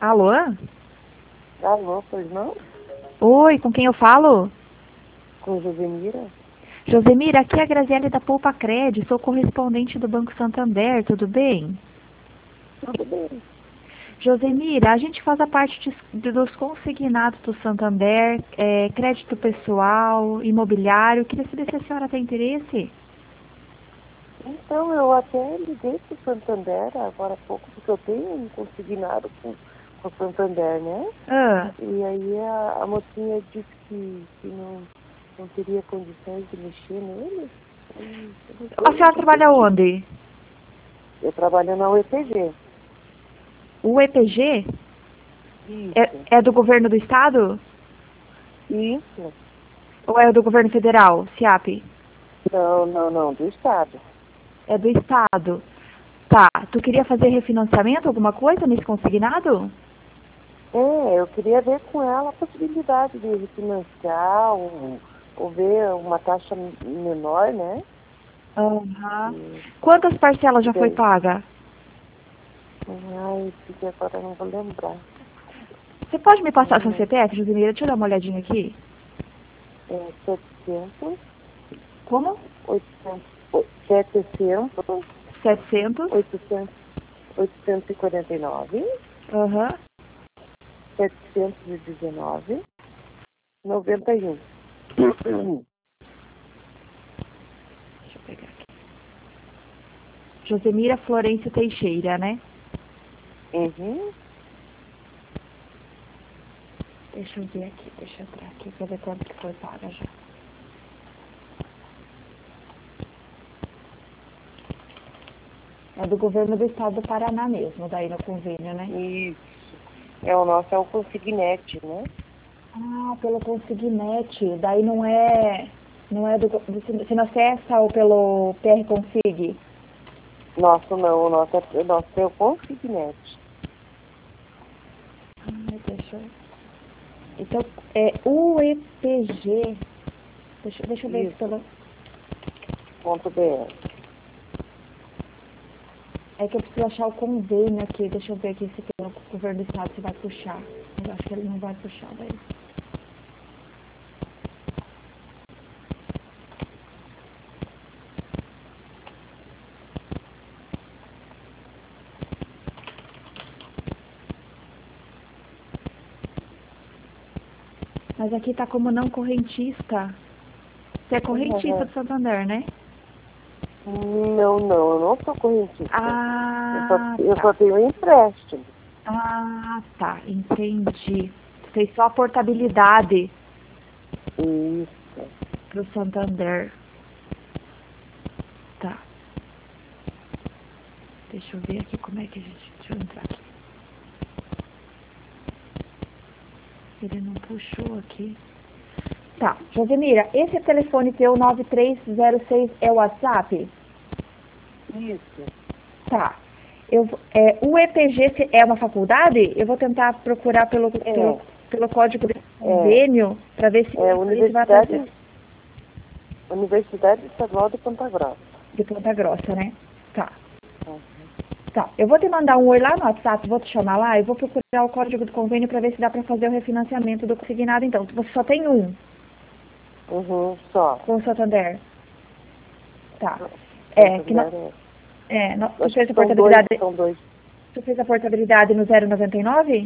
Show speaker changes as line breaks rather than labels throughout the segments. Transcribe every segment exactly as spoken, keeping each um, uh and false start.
Alô?
Alô, pois não?
Oi, com quem eu falo?
Com Josemira?
Josemira, aqui é a Graziele da Poupa Cred, sou correspondente do Banco Santander, tudo bem?
Tudo bem.
Josemira, a gente faz a parte de, de- dos consignados do Santander, é, crédito pessoal, imobiliário, queria saber se a senhora tem interesse.
Então, eu até liguei para o Santander agora há pouco, porque eu tenho um consignado com, com o Santander, né?
Ah,
E aí a, a mocinha disse que, que não, não teria condições de mexer nele. Aí, eu não
a
sei,
senhora
não
trabalha
entendi.
onde?
Eu trabalho na U E P G.
O E P G?
Isso.
É, é do governo do estado?
Isso.
Ou é do governo federal, SIAP?
Não, não, não, do Estado.
É do estado. Tá, tu queria fazer refinanciamento, alguma coisa nesse consignado?
É, eu queria ver com ela a possibilidade de refinanciar ou, ou ver uma taxa menor, né?
Aham.
E,
Quantas parcelas
e
já foi
daí,
paga?
ai, porque agora eu não vou lembrar.
Você pode me passar seu
Hum,
C P F, Josemira? Deixa eu dar uma olhadinha aqui.
é setecentos,
Como?
oitocentos, setecentos,
Setecentos.
oitocentos, oitocentos e quarenta e nove,
Aham.
setecentos e dezenove, noventa e um.
Deixa eu pegar aqui. Josemira Florencio Teixeira, né?
Uhum.
Deixa eu ver aqui, deixa eu entrar aqui pra ver quanto que foi paga já. É do governo do estado do Paraná mesmo, daí no convênio, né?
Isso. É o nosso, é o consignete, né?
Ah, pelo consignete. Daí não é. Não é do. Você você não acessa ou pelo P R Config?
Nosso não, o nosso é, o nosso é o consignete.
Ai, deixa eu. Então, é U E P G. Deixa, deixa eu ver aqui
Isso,
pelo.
ponto B R.
É que eu preciso achar o convênio aqui. Deixa eu ver aqui se pelo governo do estado se vai puxar. Mas eu acho que ele não vai puxar daí. Mas aqui tá como não correntista. Você é correntista
Uhum.
do Santander, né?
Não, não, eu não sou correntista. Eu só,
Ah,
eu só
tá.
tenho empréstimo.
Ah, tá. Entendi. Fez só a portabilidade
Isso.
pro Santander. Tá. Deixa eu ver aqui como é que a gente. Deixa eu entrar aqui. Ele não puxou aqui. Tá. Josemira, esse telefone teu nove três zero seis é o WhatsApp?
Isso.
Tá. Eu, é, o E P G se- é uma faculdade? Eu vou tentar procurar pelo, pelo,
É,
pelo código de
é,
convênio para ver se,
é
se vai aparecer.
Universidade, Universidade Estadual de Ponta Grossa.
De Ponta Grossa, né? Tá.
Uhum.
Tá. Eu vou te mandar um oi lá no WhatsApp, vou te chamar lá e vou procurar o código do convênio para ver se dá para fazer o refinanciamento do consignado. Então, você só tem um
Uhum, só.
com o Santander. Tá. É, que não,
Santander
é, não,
é.
tu
Acho
fez
que
a
são dois,
portabilidade,
são dois.
tu fez a portabilidade no zero noventa e nove?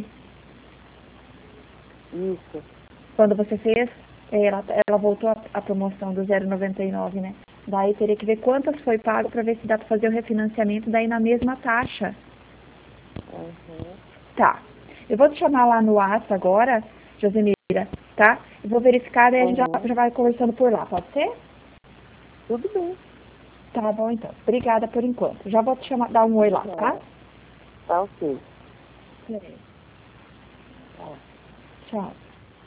Isso.
Quando você fez, ela, ela voltou a, a promoção do zero noventa e nove, né? Daí teria que ver quantas foi pago para ver se dá para fazer o refinanciamento daí na mesma taxa.
Uhum.
Tá. Eu vou te chamar lá no WhatsApp agora, Josemira, tá? Eu vou verificar e a gente já,
Uhum.
já vai conversando por lá, pode ser?
Tudo bem.
Tá bom então. Obrigada por enquanto. Já vou te chamar, dar um oi
De
lá, tá?
nada. Tá ok.
Beleza.
Tá.
Tchau.